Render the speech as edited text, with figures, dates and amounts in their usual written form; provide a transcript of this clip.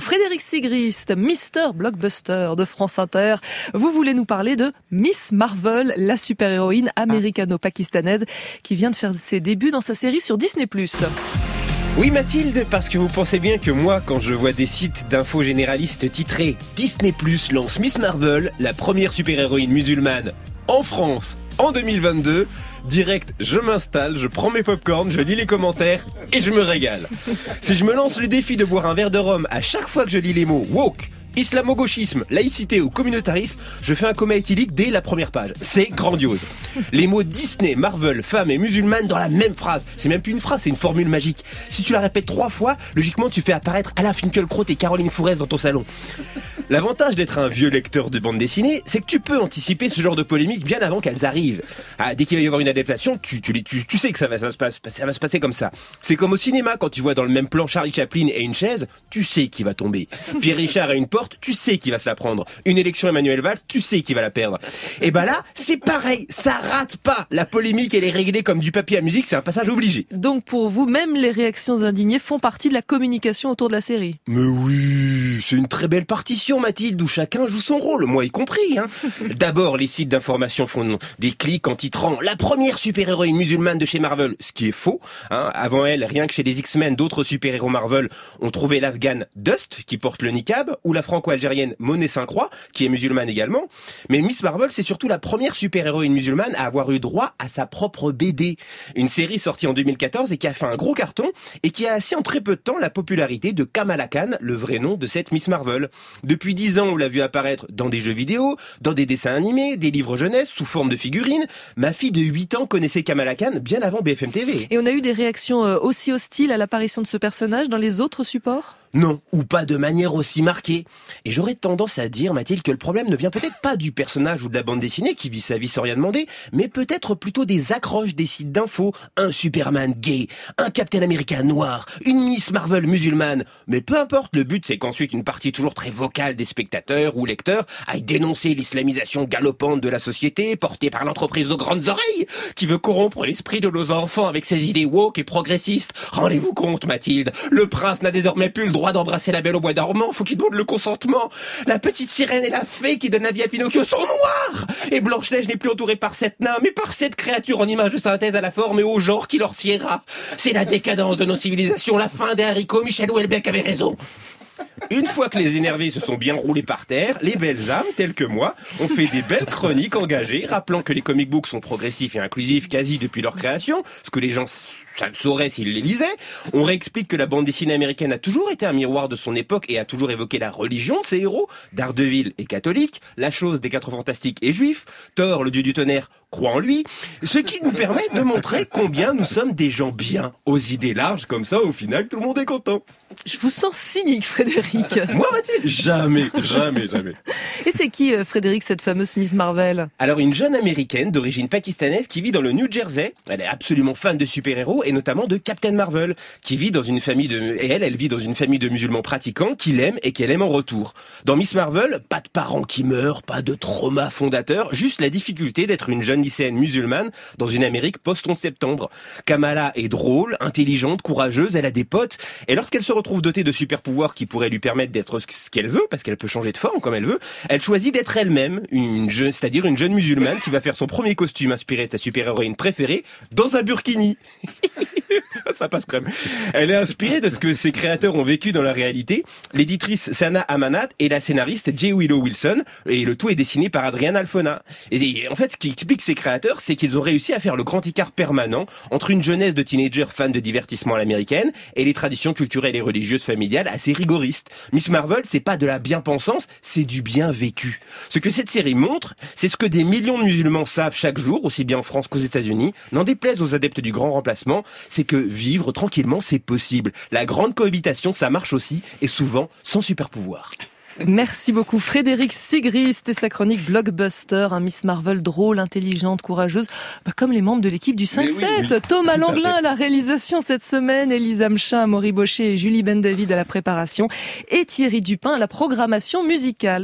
Frédéric Sigrist, Mister Blockbuster de France Inter. Vous voulez nous parler de Miss Marvel, la super-héroïne américano-pakistanaise qui vient de faire ses débuts dans sa série sur Disney+. Oui Mathilde, parce que vous pensez bien que moi, quand je vois des sites d'infos généralistes titrés « Disney Plus lance Miss Marvel, la première super-héroïne musulmane en France en 2022 », direct, je m'installe, je prends mes popcorn, je lis les commentaires et je me régale. Si je me lance le défi de boire un verre de rhum à chaque fois que je lis les mots « woke », islamo-gauchisme, laïcité ou communautarisme, je fais un coma éthylique dès la première page. C'est grandiose. Les mots Disney, Marvel, femme et musulmane dans la même phrase. C'est même plus une phrase, c'est une formule magique. Si tu la répètes 3 fois, logiquement tu fais apparaître Alain Finkielkraut et Caroline Fourès dans ton salon. L'avantage d'être un vieux lecteur de bande dessinée, c'est que tu peux anticiper ce genre de polémique bien avant qu'elles arrivent. Dès qu'il va y avoir une adaptation, tu sais que ça va se passer comme ça. C'est comme au cinéma, quand tu vois dans le même plan Charlie Chaplin et une chaise, tu sais qu'il va tomber. Pierre Richard a une porte, tu sais qu'il va se la prendre. Une élection Emmanuel Valls, tu sais qu'il va la perdre. Et bah là, c'est pareil, ça rate pas. La polémique, elle est réglée comme du papier à musique, c'est un passage obligé. Donc pour vous, même les réactions indignées font partie de la communication autour de la série. Mais oui, c'est une très belle partition Mathilde, où chacun joue son rôle, moi y compris. D'abord, les sites d'information font des clics en titrant « La première super-héroïne musulmane de chez Marvel », ce qui est faux. Avant elle, rien que chez les X-Men, d'autres super-héros Marvel ont trouvé l'Afghane Dust, qui porte le niqab, ou la franco-algérienne Monet Saint-Croix, qui est musulmane également. Mais Miss Marvel, c'est surtout la première super-héroïne musulmane à avoir eu droit à sa propre BD. Une série sortie en 2014 et qui a fait un gros carton et qui a assis en très peu de temps la popularité de Kamala Khan, le vrai nom de cette Miss Marvel. Depuis 10 ans, on l'a vu apparaître dans des jeux vidéo, dans des dessins animés, des livres jeunesse sous forme de figurines. Ma fille de 8 ans connaissait Kamala Khan bien avant BFM TV. Et on a eu des réactions aussi hostiles à l'apparition de ce personnage dans les autres supports ? Non, ou pas de manière aussi marquée. Et j'aurais tendance à dire, Mathilde, que le problème ne vient peut-être pas du personnage ou de la bande dessinée qui vit sa vie sans rien demander, mais peut-être plutôt des accroches des sites d'infos. Un Superman gay, un Captain America noir, une Miss Marvel musulmane. Mais peu importe, le but c'est qu'ensuite une partie toujours très vocale des spectateurs ou lecteurs aille dénoncer l'islamisation galopante de la société, portée par l'entreprise aux grandes oreilles, qui veut corrompre l'esprit de nos enfants avec ses idées woke et progressistes. Rendez-vous compte, Mathilde, le prince n'a désormais plus le droit d'embrasser la Belle au bois dormant, faut qu'il demande le consentement. La petite sirène et la fée qui donne la vie à Pinocchio sont noires. Et Blanche-Neige n'est plus entourée par 7 nains, mais par 7 créatures en image de synthèse à la forme et au genre qui leur siera. C'est la décadence de nos civilisations, la fin des haricots. Michel Houellebecq avait raison. Une fois que les énervés se sont bien roulés par terre, les belles âmes, telles que moi, ont fait des belles chroniques engagées, rappelant que les comic books sont progressifs et inclusifs quasi depuis leur création, ce que les gens sauraient s'ils les lisaient. On réexplique que la bande dessinée américaine a toujours été un miroir de son époque et a toujours évoqué la religion de ses héros. Daredevil est catholique, la chose des 4 fantastiques est juif, Thor, le dieu du tonnerre, croit en lui, ce qui nous permet de montrer combien nous sommes des gens bien, aux idées larges, comme ça au final tout le monde est content. Je vous sens cynique, Frédéric. Moi, Mathilde, jamais. Et c'est qui, Frédéric, cette fameuse Miss Marvel ? Alors, une jeune américaine d'origine pakistanaise qui vit dans le New Jersey. Elle est absolument fan de super-héros et notamment de Captain Marvel, qui vit dans une famille elle vit dans une famille de musulmans pratiquants qui l'aiment et qu'elle aime en retour. Dans Miss Marvel, pas de parents qui meurent, pas de trauma fondateur, juste la difficulté d'être une jeune lycéenne musulmane dans une Amérique post-11 septembre. Kamala est drôle, intelligente, courageuse, elle a des potes, et lorsqu'elle se retrouve dotée de super pouvoirs qui pourraient lui permettre d'être ce qu'elle veut, parce qu'elle peut changer de forme comme elle veut, elle choisit d'être elle-même, c'est-à-dire une jeune musulmane qui va faire son premier costume inspiré de sa super-héroïne préférée dans un burkini. Ça passe crème. Elle est inspirée de ce que ses créateurs ont vécu dans la réalité. L'éditrice Sana Amanat et la scénariste J. Willow Wilson, et le tout est dessiné par Adrian Alphona. Et en fait, ce qui explique ces créateurs, c'est qu'ils ont réussi à faire le grand écart permanent entre une jeunesse de teenagers fans de divertissement à l'américaine et les traditions culturelles et religieuses familiales assez rigoristes. Miss Marvel, c'est pas de la bien-pensance, c'est du bien vécu. Ce que cette série montre, c'est ce que des millions de musulmans savent chaque jour, aussi bien en France qu'aux États-Unis, n'en déplaise aux adeptes du grand remplacement, c'est que vivre tranquillement, c'est possible. La grande cohabitation, ça marche aussi, et souvent sans super pouvoir. Merci beaucoup Frédéric Sigrist et sa chronique Blockbuster, un Miss Marvel drôle, intelligente, courageuse, comme les membres de l'équipe du 5-7. Oui. Thomas Langlin à la réalisation cette semaine, Elisa Mchin, Maury Bochet et Julie Ben David à la préparation et Thierry Dupin à la programmation musicale.